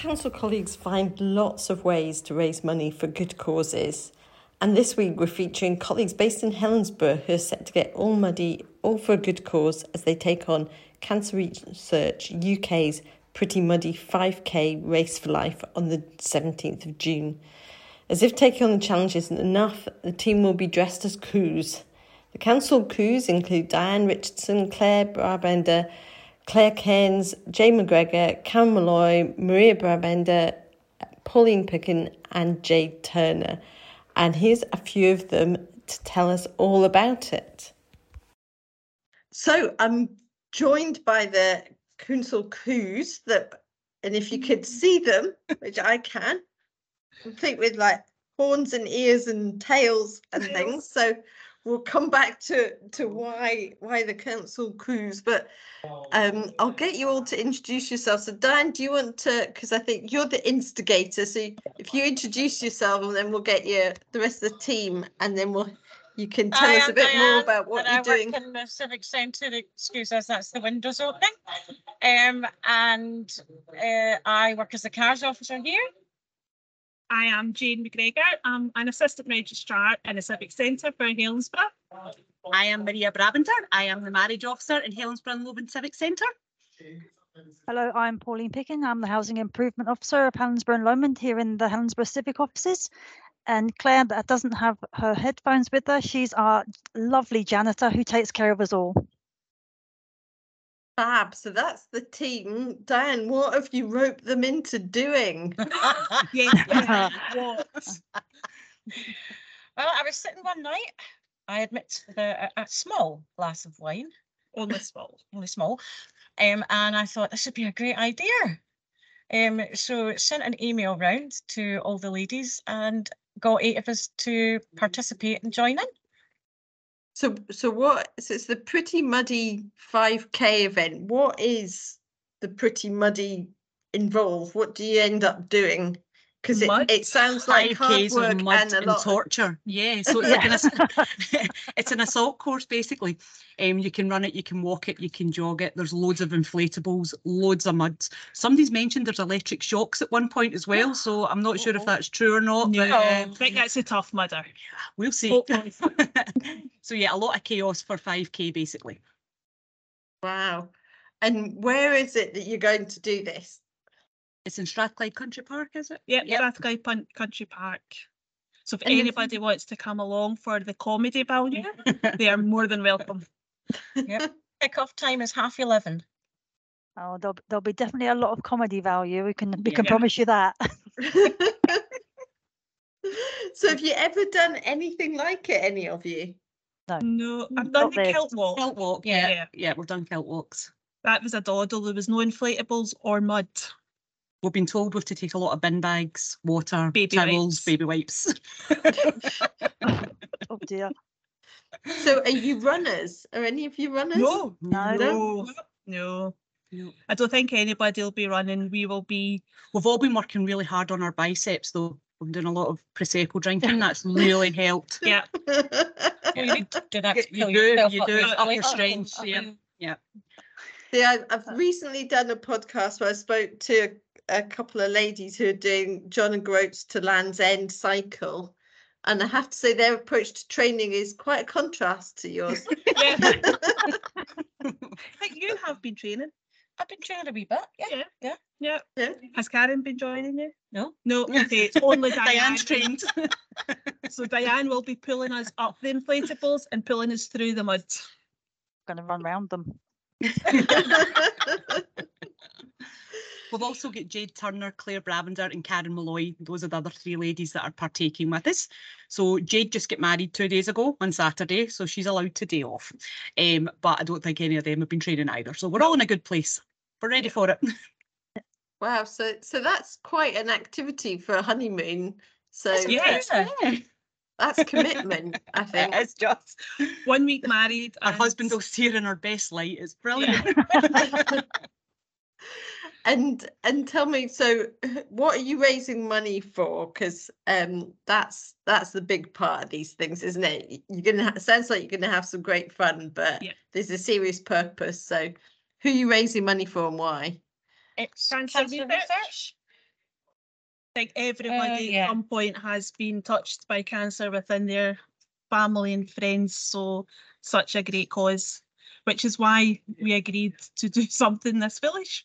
council colleagues find lots of ways to raise money for good causes. And this week we're featuring colleagues based in Helensburgh who are set to get all muddy, all for a good cause as they take on Cancer Research UK's Pretty Muddy 5K Race for Life on the 17th of June. As if taking on the challenge isn't enough, the team will be dressed as crews. The council crews include Diane Richardson, Claire Brabender, Claire Cairns, Jay McGregor, Karen Malloy, Maria Brabender, Pauline Pickin and Jade Turner. And here's a few of them to tell us all about it. So I'm joined by the council crews, and if you could see them, which I can, complete with like horns and ears and tails and things. So we'll come back to why the council crews, but I'll get you all to introduce yourselves. So Diane, do you want to, because I think you're the instigator, so if you introduce yourself and then we'll get you the rest of the team and then you can tell us a bit more about what you're doing. I work in the Civic Centre, excuse us, that's the windows opening. I work as a cars officer here. I am Jane McGregor. I'm an assistant registrar in the Civic Centre for Helensburgh. I am Maria Brabender. I am the marriage officer in Helensburgh and Loban Civic Centre. Hello, I'm Pauline Picking. I'm the housing improvement officer of Helensburgh and Lomond here in the Helensburgh Civic offices. And Claire that doesn't have her headphones with her, she's our lovely janitor who takes care of us all. Fab, so that's the team. Diane, what have you roped them into doing? What? Well, I was sitting one night, I admit, with a small glass of wine. Only small. And I thought this would be a great idea. So sent an email round to all the ladies and got 8 of us to participate and join in. So it's the Pretty Muddy 5K event. What is the Pretty Muddy involved? What do you end up doing? Because it sounds like hard work and a lot torture. Yeah, so it's it's an assault course basically. You can run it, you can walk it, you can jog it. There's loads of inflatables, loads of mud. Somebody's mentioned there's electric shocks at one point as well, so I'm not sure if that's true or not. No, but, I think that's a tough mudder. We'll see. So yeah, a lot of chaos for 5K basically. Wow. And where is it that you're going to do this? It's in Strathclyde Country Park, is it? Yep. Strathclyde Country Park. So if anybody wants to come along for the comedy value, they are more than welcome. Yep. Kick-off time is 11:30. Oh, there'll be definitely a lot of comedy value. We can promise you that. So have you ever done anything like it, any of you? No, I've done the kilt walk. Kilt walk, yeah, we've done kilt walks. That was a doddle. There was no inflatables or mud. We've been told we have to take a lot of bin bags, water, baby towels, wipes. baby wipes. Oh dear. So are you runners? Are any of you runners? No. I don't think anybody will be running. We've all been working really hard on our biceps though. We've been doing a lot of Prosecco drinking. That's really helped. Yeah. You do that to You kill do yourself it up. upper strength. Yeah. See, I've recently done a podcast where I spoke to a couple of ladies who are doing John and Groats to Land's End cycle. And I have to say their approach to training is quite a contrast to yours. I think you have been training. I've been training a wee bit. Yeah. Has Karen been joining you? No. Okay, it's only Diane. Diane's trained. So Diane will be pulling us up the inflatables and pulling us through the mud. Going to run round them. We've also got Jade Turner, Claire Brabender and Karen Malloy. Those are the other 3 ladies that are partaking with us. So Jade just got married 2 days ago on Saturday, so she's allowed today off. But I don't think any of them have been training either. So we're all in a good place. We're ready for it. Wow, so that's quite an activity for a honeymoon. So that's commitment, I think. It's just 1 week married. Our husband will see her in her best light. It's brilliant. Yeah. And tell me, so what are you raising money for? Because that's the big part of these things, isn't it? Sounds like you're gonna have some great fun, but there's a serious purpose. So who are you raising money for and why? It's Cancer Research. think everybody at some point has been touched by cancer within their family and friends. So such a great cause, which is why we agreed to do something this foolish.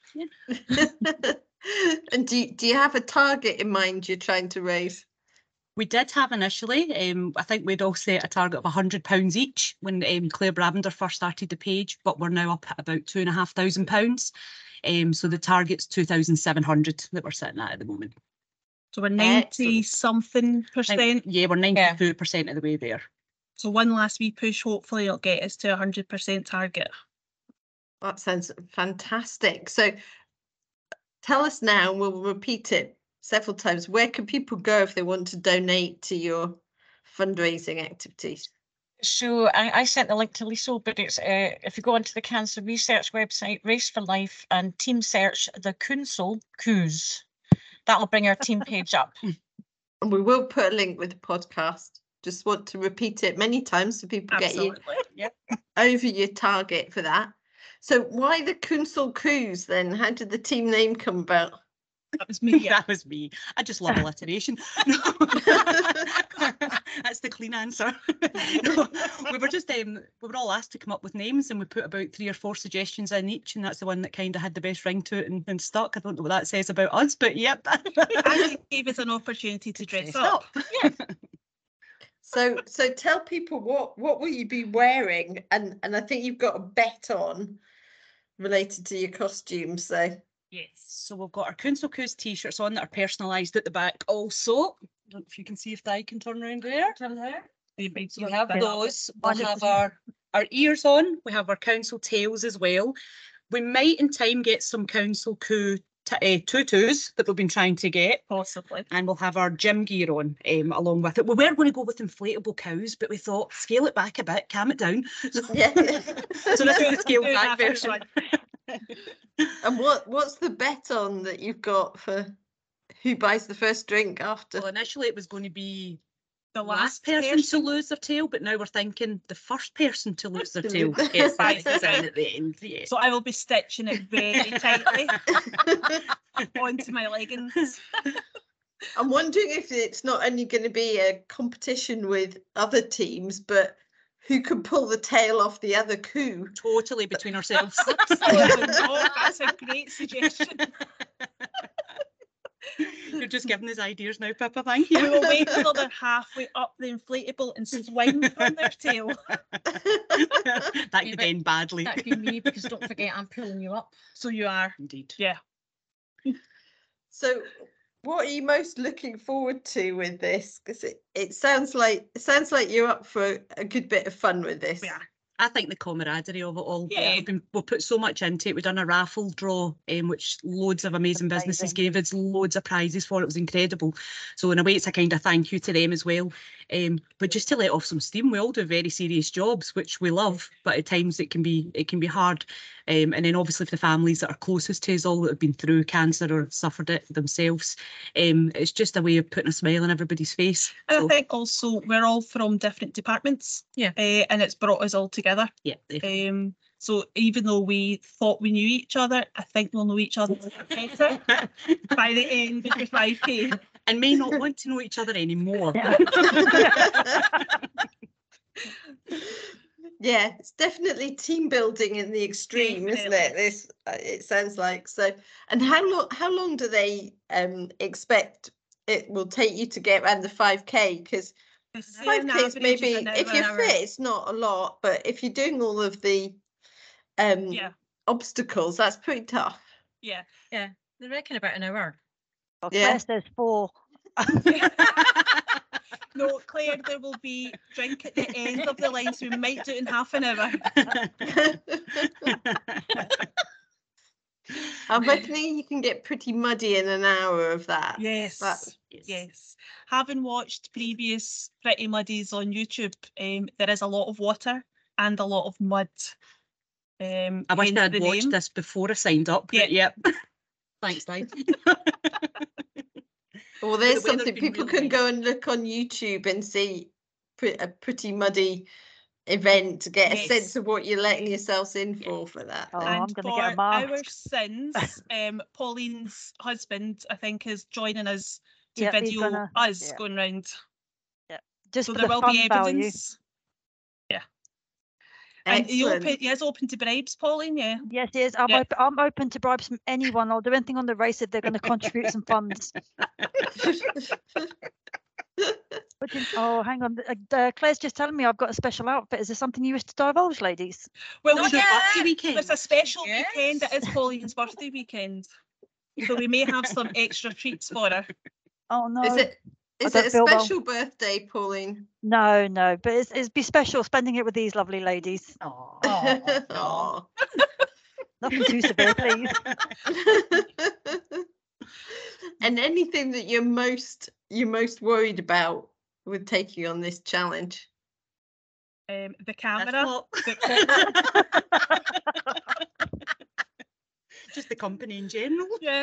And do you have a target in mind you're trying to raise? We did have initially, I think we'd all set a target of £100 each when Claire Bravender first started the page, but we're now up at about £2,500. So the target's 2,700 that we're sitting at the moment. So we're 90-something%. Yeah, we're 92% of the way there. So one last wee push, hopefully it'll get us to 100% target. That sounds fantastic. So tell us now, and we'll repeat it several times, where can people go if they want to donate to your fundraising activities? So I sent the link to Liesl, but it's if you go onto the Cancer Research website, Race for Life, and team search the Council Coups. That'll bring our team page up. And we will put a link with the podcast. Just want to repeat it many times so people get you over your target for that. So why the Council Coups then? How did the team name come about? That was me. That was me. I just love alliteration. That's the clean answer. No, we were just we were all asked to come up with names, and we put about 3 or 4 suggestions in each, and that's the one that kind of had the best ring to it and stuck. I don't know what that says about us, but yep. And it gave us an opportunity to dress up. Yeah. So tell people what will you be wearing, and I think you've got a bet on related to your costumes. So yes, so we've got our Council Coups t-shirts on that are personalised at the back also. I don't know if you can see if Di can turn around there. So we have those. We'll have our ears on. We have our council tails as well. We might in time get some Council Coup tutus that we've been trying to get. Possibly. And we'll have our gym gear on along with it. We weren't going to go with inflatable cows, but we thought scale it back a bit, calm it down. yeah. So this is the scaled back version. And what's the bet on that you've got for who buys the first drink after? Well, initially it was going to be The last person to lose their tail, but now we're thinking the first person to lose their tail gets back down at the end. Yeah. So I will be stitching it very tightly onto my leggings. I'm wondering if it's not only going to be a competition with other teams, but who can pull the tail off the other coup? Totally between ourselves. That's a great suggestion. You're just giving us ideas now, Pippa, thank you. We will wait until they're halfway up the inflatable and swing from their tail. That could end badly. That'd be me, because don't forget I'm pulling you up. So you are. Indeed. Yeah. So what are you most looking forward to with this? Because it sounds like you're up for a good bit of fun with this. Yeah. I think the camaraderie of it all. Yeah. We've put so much into it. We've done a raffle draw, which loads of amazing businesses gave us loads of prizes for. It was incredible. So in a way, it's a kind of thank you to them as well. But just to let off some steam, we all do very serious jobs, which we love, but at times it can be hard. And then obviously for the families that are closest to us all that have been through cancer or suffered it themselves, it's just a way of putting a smile on everybody's face. And I think also we're all from different departments. Yeah. And it's brought us all together. Yeah. So even though we thought we knew each other, I think we'll know each other better by the end of the 5K. And may not want to know each other anymore. Yeah, it's definitely team building in the extreme, isn't it? This it sounds like. So, and how long do they expect it will take you to get around the 5K? Because 5K is maybe, if you're fit, it's not a lot, but if you're doing all of the obstacles, that's pretty tough. Yeah. They reckon about an hour. Yeah. First there's 4. No, Claire, there will be drink at the end of the line, so we might do it in half an hour. I'm reckoning you can get pretty muddy in an hour of that. Yes. Yes. Having watched previous Pretty Muddies on YouTube, there is a lot of water and a lot of mud. I wish I had watched this before I signed up. Yeah. Yep. Thanks, Di. Well, there's The weather's something been people really can nice. go and look on YouTube and see a pretty muddy event to get a Yes. sense of what you're letting yourselves in for that. Oh, then. I'm And going to get a for our mask. sins, Pauline's husband, I think, is joining us to Yeah, he's video gonna- us yeah. going round. Just So for there the will fun be value. evidence. Yeah. And Excellent. he is open to bribes, Pauline, yeah. Yes, yes. I'm, Yeah. I'm open to bribes from anyone. I'll do anything on the race if they're going to contribute some funds. Oh, hang on. Claire's just telling me I've got a special outfit. Is there something you wish to divulge, ladies? Well, Not we yet. have Birthday weekend. There's a special weekend. It Yes. is Pauline's birthday weekend. So we may have some extra treats for her. Oh no. Is it a don't feel well. special birthday, Pauline? No, no. But it'd be special spending it with these lovely ladies. Aw. Nothing too severe, please. And anything that you're most worried about with taking on this challenge? The That's camera. what- the- Just the company in general. yeah.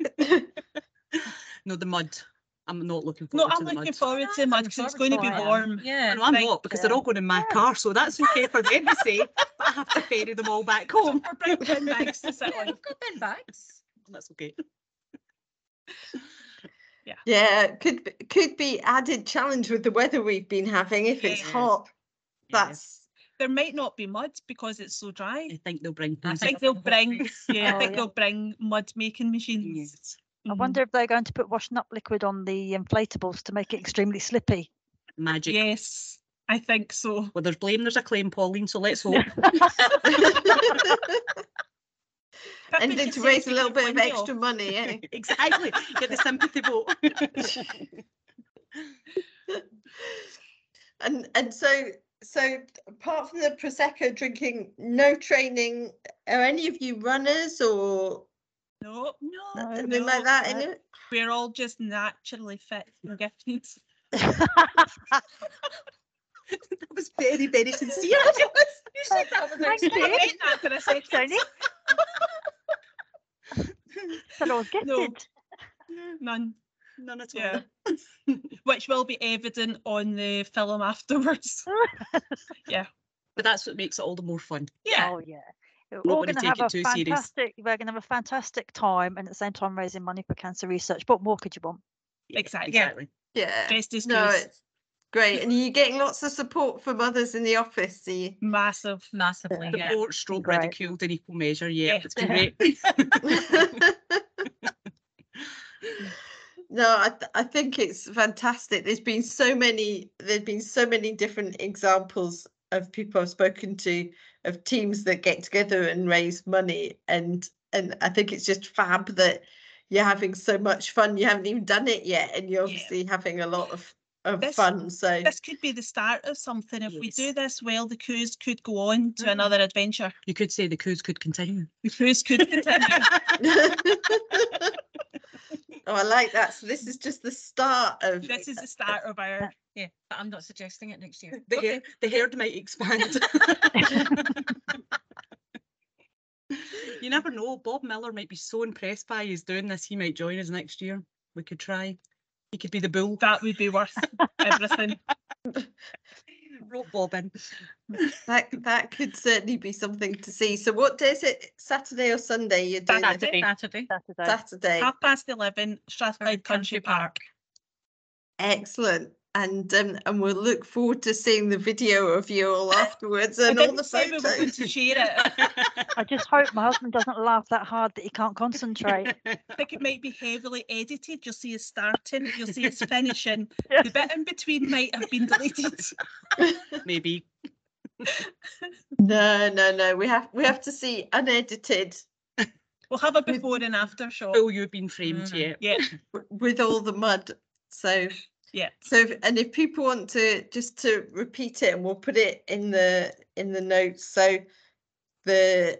No, the mud. I'm not looking No, forward I'm to the looking mud. forward to mud because it's going to be forward to it. warm. Yeah. No, I'm Right. not, because they're all going in my car, so that's okay for them to say. But I have to ferry them all back home. Or bring bin bags to sit on. We've got bin bags. That's okay. Yeah, could be added challenge with the weather we've been having. If it's Yes. hot, Yeah. There might not be mud because it's so dry. I think they'll bring I I things. think think they'll they'll bring, bring- yeah, I Oh, think yeah. they'll bring mud making machines. Yes. I Mhm. wonder if they're going to put washing up liquid on the inflatables to make it extremely slippy. Magic. Yes, I think so. Well, there's blame, there's a claim, Pauline, so let's hope. anything to raise a little bit of extra money, eh? Exactly. Get the sympathy vote. And so apart from the prosecco drinking, no training. Are any of you runners or No, No, anything like that? no. In it? we're all just naturally fit and gifted. That was very, very sincere. You said that was Thank I you. meant that for a second. Tony. Said I was No. gifted. None. None at all. Yeah. Which will be evident on the film afterwards. But that's what makes it all the more fun. Yeah. Oh yeah. We're Not all gonna going to take have it a too serious. fantastic. We're going to have a fantastic time, and at the same time raising money for cancer research. What more could you want? Yeah, Exactly. Exactly. Yeah. Dressed as No, goose. it's great. And are you getting lots of support from others in the office? Do you? Massive. Massively, Yeah. yeah. Support, stroke, Great. ridiculed in equal measure. Yeah, Yeah. it's been great. No, I think it's fantastic. There's been so many different examples of people I've spoken to, of teams that get together and raise money, and I think it's just fab that you're having so much fun. You haven't even done it yet, and you're Yeah. obviously having a lot of This- fun. So This could be the start of something. If we do Yes. this well, the cruise could go on to another adventure. You could say the cruise could continue. The cruise could continue. Oh, I like that. So this is just the start of. This is the start of our. Yeah, but I'm not suggesting it next year. The herd might expand. You never know. Bob Miller might be so impressed by us doing this, he might join us next year. We could try. He could be the bull. That would be worth everything. Rope Bob in. That could certainly be something to see. So what day is it? Saturday or Sunday? You're doing this? Saturday. Saturday. Saturday. Saturday. 11:30, Strathclyde Country Park. Excellent. And we'll look forward to seeing the video of you all afterwards I and all didn't the say we were going photos. to share it. I just hope my husband doesn't laugh that hard that he can't concentrate. I think it might be heavily edited. You'll see us starting, you'll see us finishing. Yeah. The bit in between might have been deleted. Maybe. No. We have to see unedited We'll have a before and after shot. Oh, you've been framed, Mhm. yeah. Yeah, with all the mud. So yeah. if people want to just to repeat it, and we'll put it in the notes. So the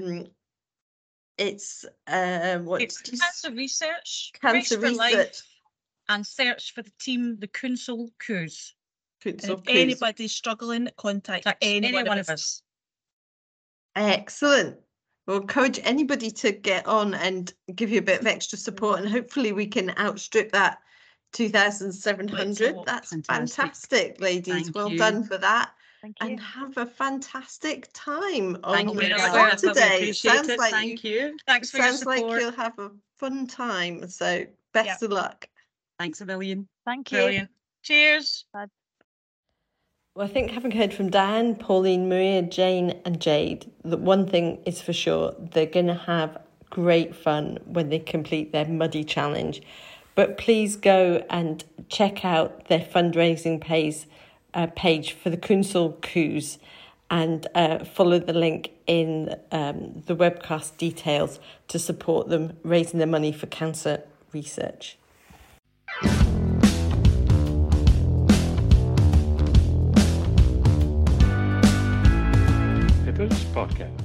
it's what It's did you cancer research. Cancer Race for Life, research. and search for the team, the Kunsel Cruise. Kunzel And if Cruise. anybody's struggling, contact any one of us. Excellent. We'll encourage anybody to get on and give you a bit of extra support, and hopefully we can outstrip that 2,700. hope. That's Fantastic. fantastic, ladies. Thank well you. done for that. Thank you. And have a fantastic time Thank on you very very much. much. We Saturday. appreciate Sounds it. like Thank you. Thanks for your sounds like support. you'll have a fun time. So best of luck. Thanks a million. Thank you. Brilliant. Cheers. Well, I think having heard from Diane, Pauline, Maria, Jane and Jade, that one thing is for sure, they're going to have great fun when they complete their Muddy Challenge. But please go and check out their fundraising page for the Kunsel Coups and follow the link in the webcast details to support them raising their money for cancer research. Pippers Podcast.